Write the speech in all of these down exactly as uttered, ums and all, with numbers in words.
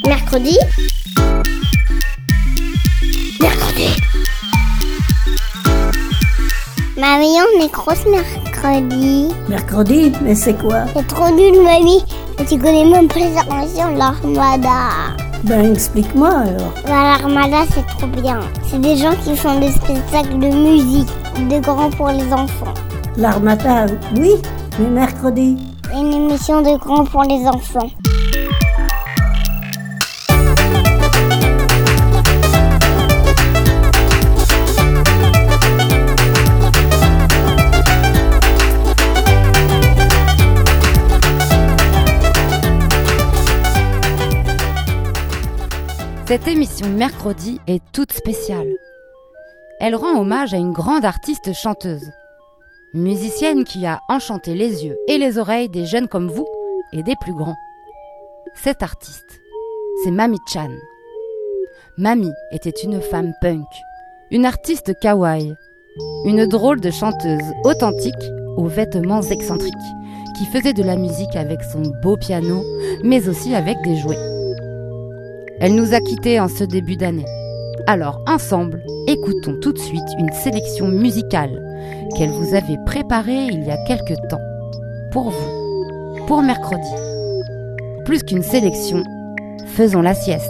Mercredi. Mercredi. Mamie, on est grosse mercredi. Mercredi? Mais c'est quoi? C'est trop nul, mamie. Tu connais même pas les armations de l'armada. Ben, explique-moi alors. Bah, l'armada, c'est trop bien. C'est des gens qui font des spectacles de musique, de grands pour les enfants. L'armada, oui, mais mercredi? C'est une émission de grands pour les enfants. Cette émission Mercredi est toute spéciale. Elle rend hommage à une grande artiste chanteuse, musicienne qui a enchanté les yeux et les oreilles des jeunes comme vous et des plus grands. Cette artiste, c'est Mamie Chan. Mamie était une femme punk, une artiste kawaii, une drôle de chanteuse authentique aux vêtements excentriques, qui faisait de la musique avec son beau piano, mais aussi avec des jouets. Elle nous a quittés en ce début d'année. Alors, ensemble, écoutons tout de suite une sélection musicale qu'elle vous avait préparée il y a quelque temps. Pour vous, pour mercredi. Plus qu'une sélection, faisons la sieste.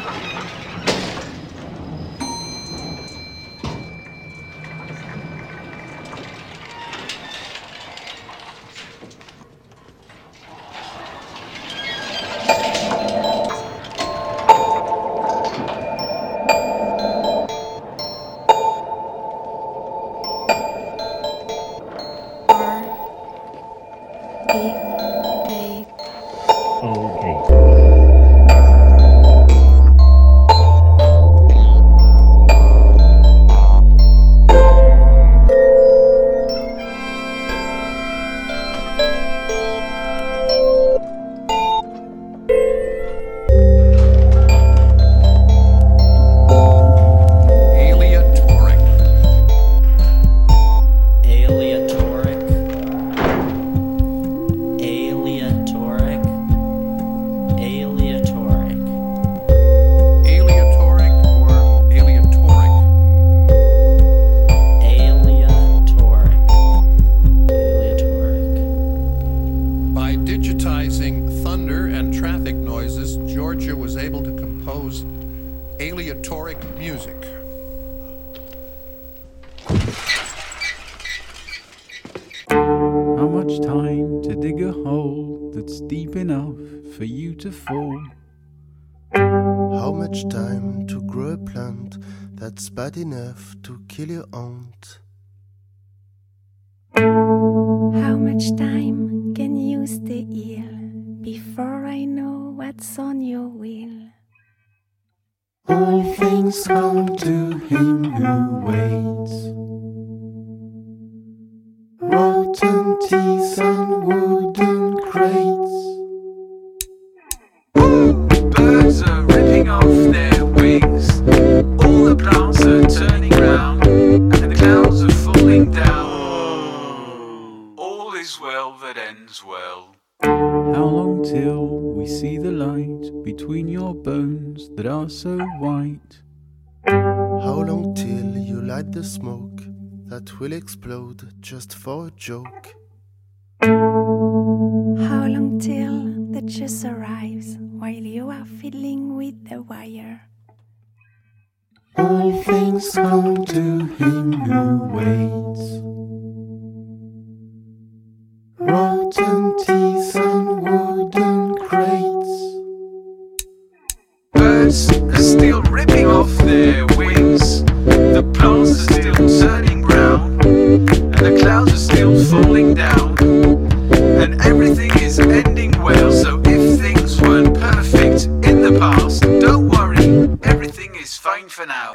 aleatoric music. How much time to dig a hole that's deep enough for you to fall? How much time to grow a plant that's bad enough to kill your aunt? How much time can you stay ill before I know what's on your will? All things come to him who waits. Rotten teeth and wooden crates. Birds are ripping off their wings. All the plants are turning round, and the clouds are falling down. All is well that ends well. How long till we see the light between your bones that are so white? How long till you light the smoke that will explode just for a joke? How long till the juice arrives while you are fiddling with the wire? All things come to him who waits. Rotten teeth and wooden crates. Birds are still ripping off their wings. The plants are still turning brown, and the clouds are still falling down, and everything is ending well. So if things weren't perfect in the past, don't worry, everything is fine for now.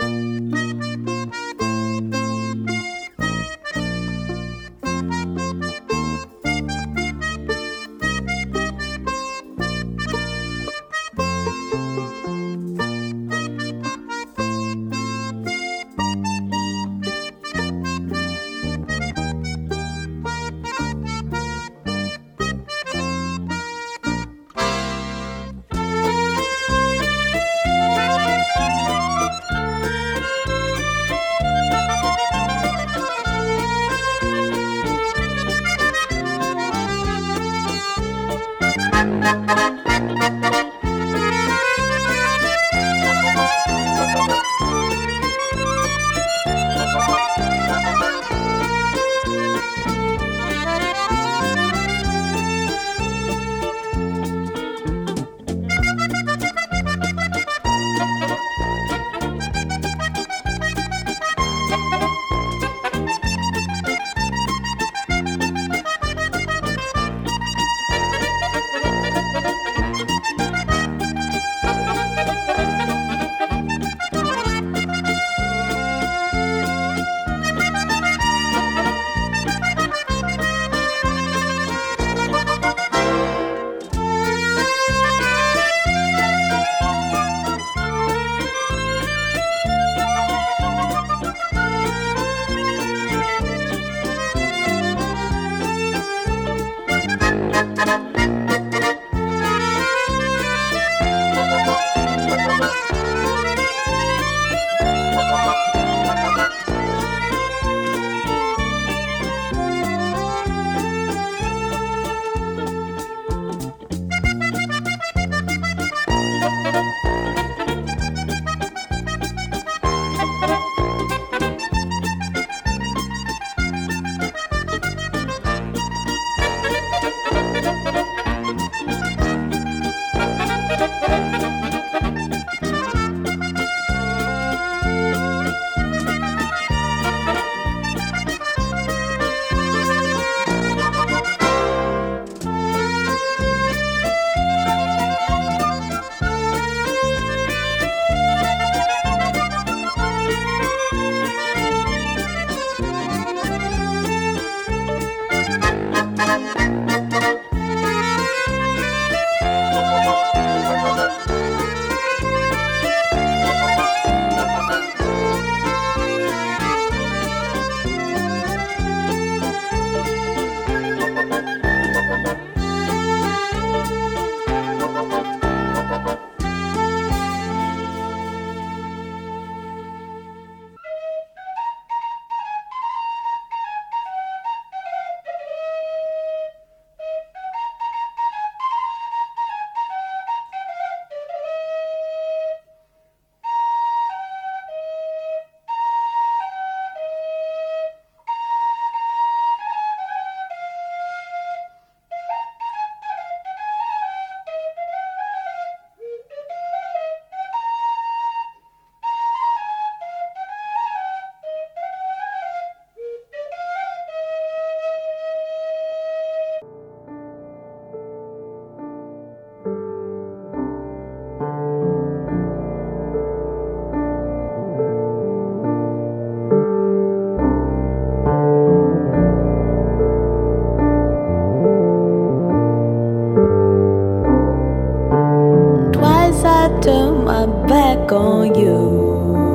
back on you.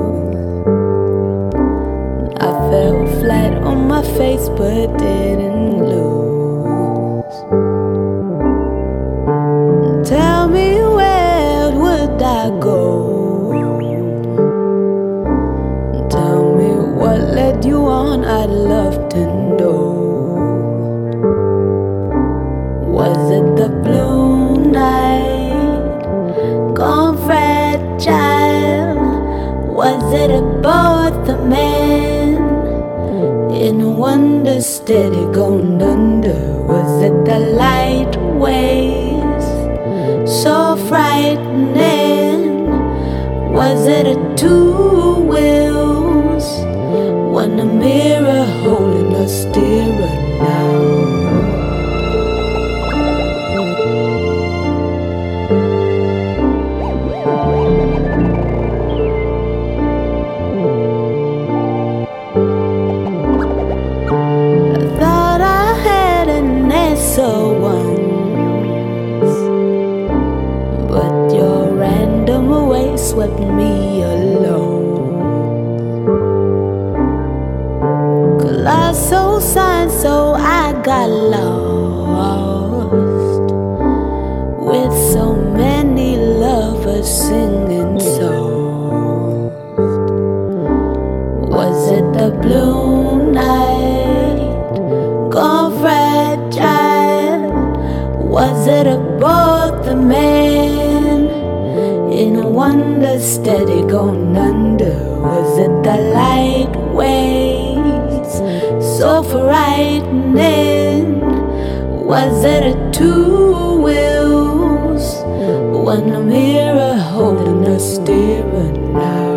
I fell flat on my face but didn't lose. Tell me, where would I go? Tell me what led you on, I'd love to know. Was it the blue night, gone fragile? Was it about the man in wonder, steady going under? Was it the light waves, so frightening? Was it a two wheels, one a mirror holding a steerer now? Once, but your random way swept me alone. Colossal sign, so I got lost with so many lovers singing soft. Was it the blue night, gone fragile? Was it about the man in wonder, steady going under? Was it the light waves, so frightening? Was it a two wheels, one a mirror holding a steering now?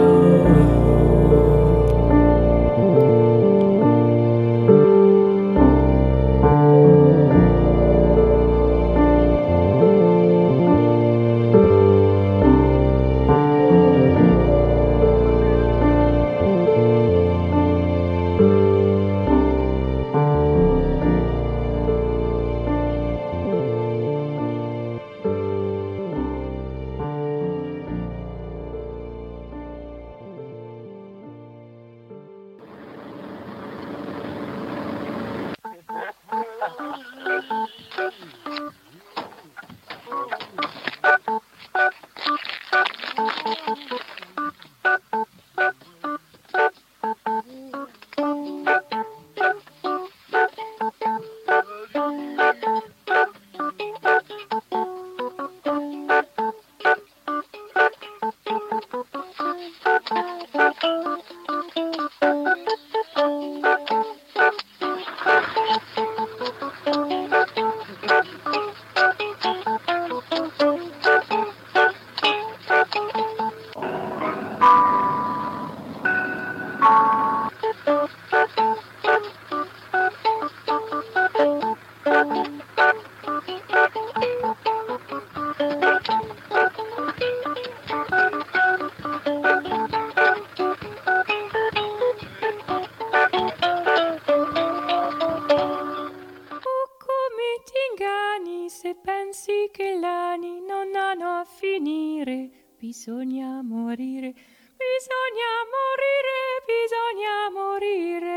Bisogna morire, bisogna morire, bisogna morire.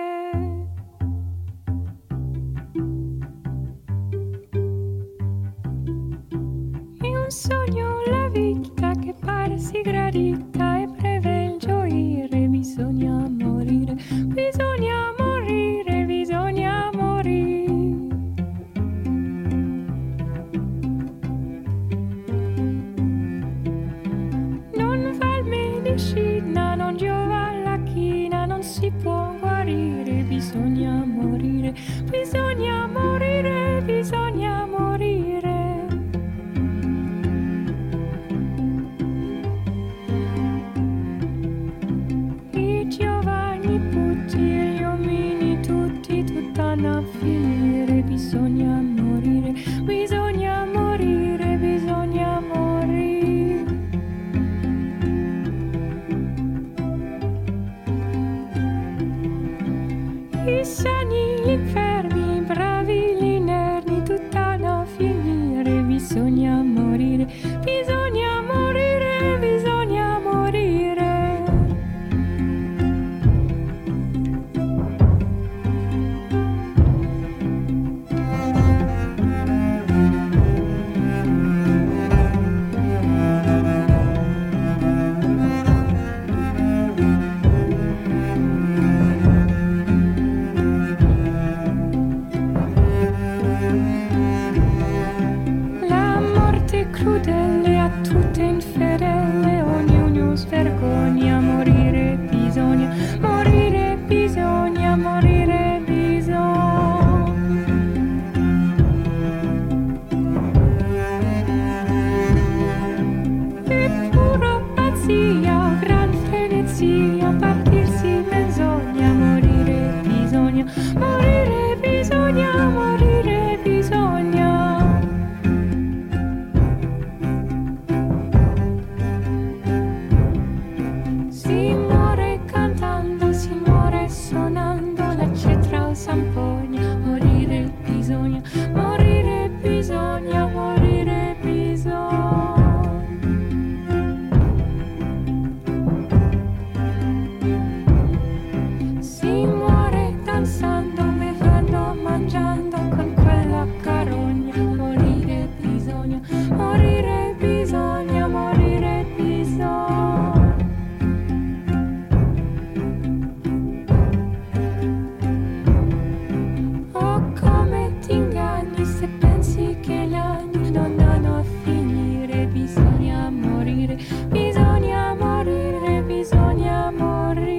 È un sogno la vita che pare si gradita e preve il gioire. Bisogna morire, bisogna morire, bisogna morire. Non giova la china, non si può guarire. Bisogna morire, bisogna morire, bisogna morire. I giovani putti e gli uomini tutti, tutt'hanno a finire. Bisogna morire, bisogna morire, bisogna morire. I sani, gli infermi, i bravi, gli inermi, tutt'hanno a finire. Bisogna morire, bisogna morire, bisogna morire. sì, a partirsi menzogna, morire bisogna, morire bisogna, morire bisogna. Si muore cantando, si muore suonando la cetra o zampogna, morire bisogna, morire bisogna, morire bisogna. Si muore danzando, bevendo, mangiando con quella carogna, morire bisogna, morire bisogna, morire bisogna. Oh, come ti inganni se pensi che gli anni non danno a finire, bisogna morire, bisogna morire, bisogna morire.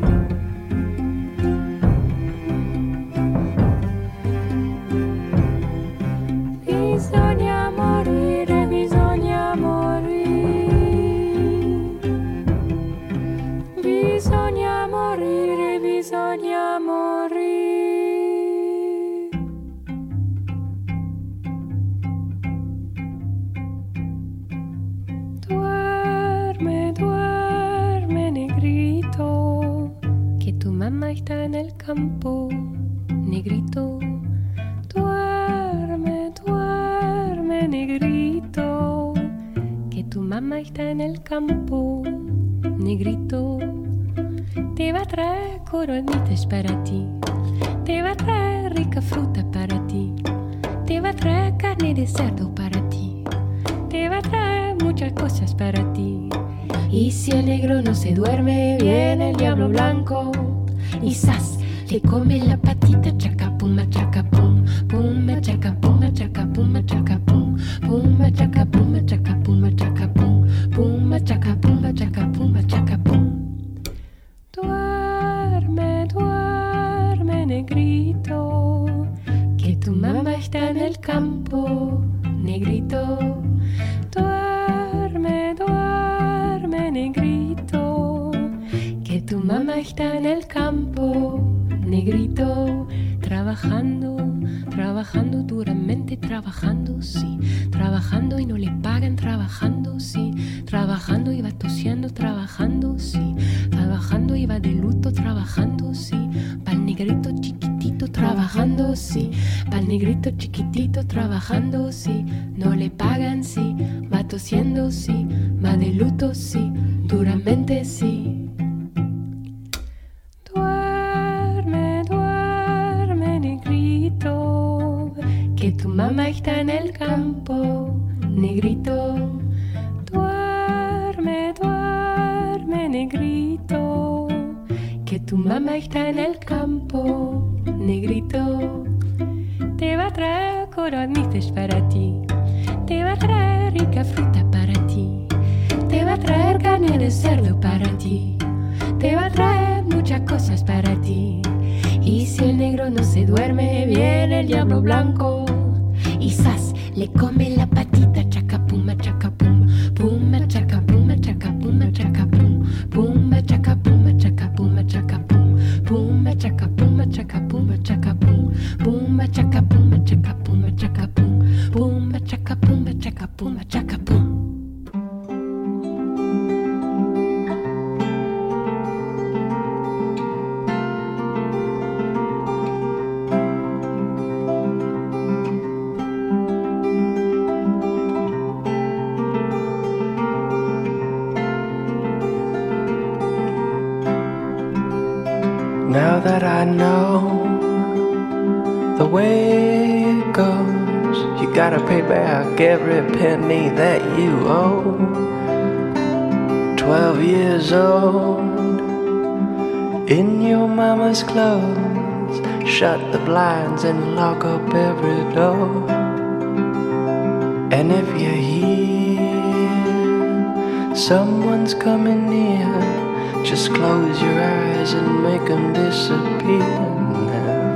Bisogna morire, bisogna morire. Bisogna morire, bisogna morire. Duerme, duerme, negrito, que tu mamá está en el campo, negrito. Duerme, duerme, negrito, que tu mamá está en el campo, negrito. Te va a traer coronitas para ti, te va a traer rica fruta para ti, te va a traer carne de cerdo para ti, te va a traer muchas cosas para ti. Y si el negro no se duerme, viene el diablo blanco y ¡zas! Le come la patita, chaca pum, machaca pum, pum, machaca pum, machaca pum, machaca pum, pum, machaca pum, machaca pum, machaca pum, pum, machaca pum, machaca pum, machaca pum. Duerme, duerme, negrito, que tu mamá está en el campo, negrito. Duerme, duerme, negrito, que tu mamá está en el campo, negrito. Trabajando, trabajando duramente, trabajando, sí. Trabajando y no le pagan, trabajando, sí. Trabajando y va tosiendo, trabajando, sí. Trabajando y va de luto, trabajando, sí. Pa'l negrito chiquitito, trabajando, sí. Pa'l negrito chiquitito, trabajando, sí. No le pagan, sí. Va tosiendo, sí. Va de luto, sí. Duramente, sí. Que tu mamá está en el campo, negrito. Duerme, duerme, negrito. Que tu mamá está en el campo, negrito. Te va a traer coronitas para ti, te va a traer rica fruta para ti, te va a traer carne de cerdo para ti, te va a traer muchas cosas para ti. Y si el negro no se duerme, viene el diablo blanco y ¡zas! Le come la patita, chaca pum, machaca pum, pum, machaca pum, machaca pum, machaca pum, pum, machaca pum, machaca pum, machaca pum, pum, machaca pum, machaca pum, machaca pum, pum, machaca pum, machaca pum, machaca pum, pum, machaca pum, machaca pum, machaca pum. Now that I know the way it goes, you gotta pay back every penny that you owe. Twelve years old, in your mama's clothes, shut the blinds and lock up every door. And if you hear someone's coming near, just close your eyes and make them disappear now.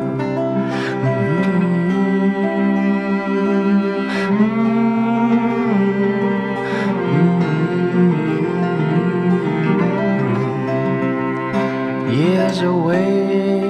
is a way,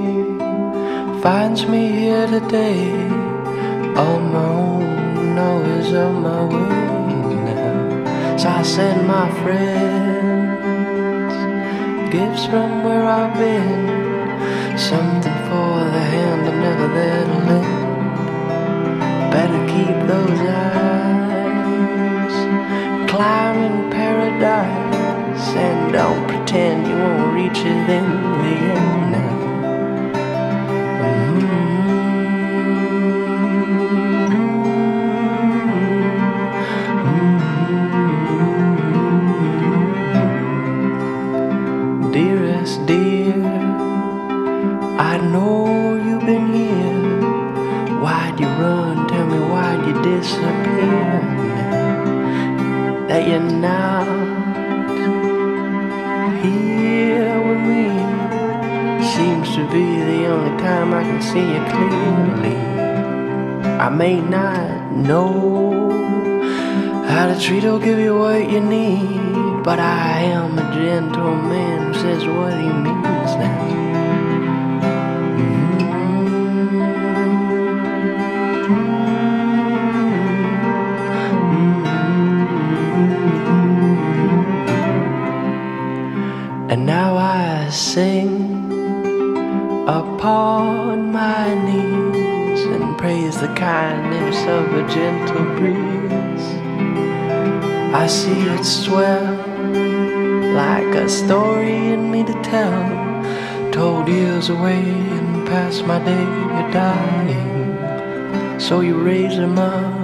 finds me here today, on my own, always on my way now. So I send my friends gifts from where I've been, something for the hand I'm never there to lend. Better keep those eyes climbing paradise, and don't pretend you won't reach it in the end now. Mm-hmm. Dearest dear, I know you've been here. Why'd you run? Tell me why'd you disappear now that you're not here with me? Seems to be the only time I can see you clearly. I may not know how to treat or give you what you need, but I am a gentleman who says what he means now. And now I sing upon my knees and praise the kindness of a gentle breeze. I see it swell like a story in me to tell, told years away and past my day of dying. So you raise them up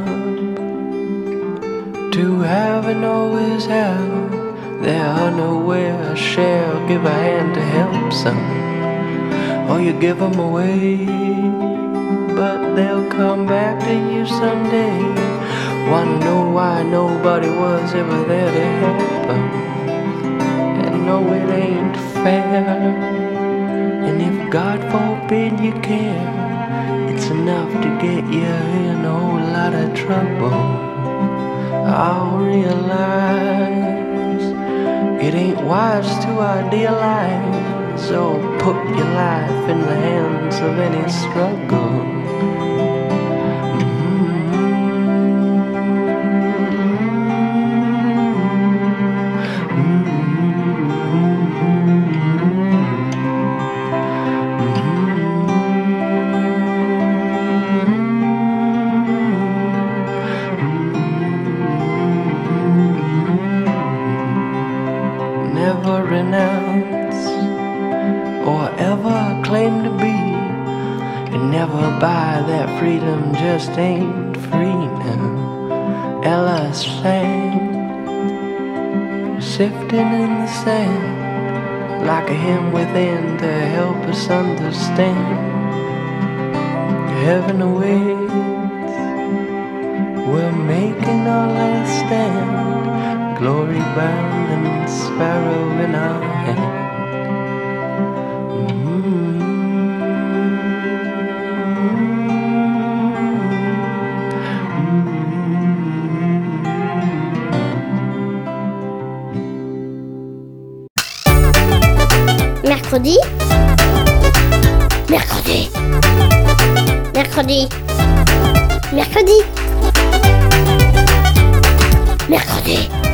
to heaven or is hell. They are nowhere, shall give a hand to help some, or you give them away, but they'll come back to you someday. Wanna know why nobody was ever there to help them, and no, it ain't fair. And if God forbid you care, it's enough to get you in a whole lot of trouble. I'll realize it ain't wise to idealize or put your life in the hands of any struggle. Never renounce or ever claim to be, and never buy that freedom just ain't free now. Ella sang, sifting in the sand, like a hymn within to help us understand. Heaven awaits, we're making our last stand, glory bound and sparrow in our hand. Mercredi. Mercredi. Mercredi. Mercredi. Mercredi.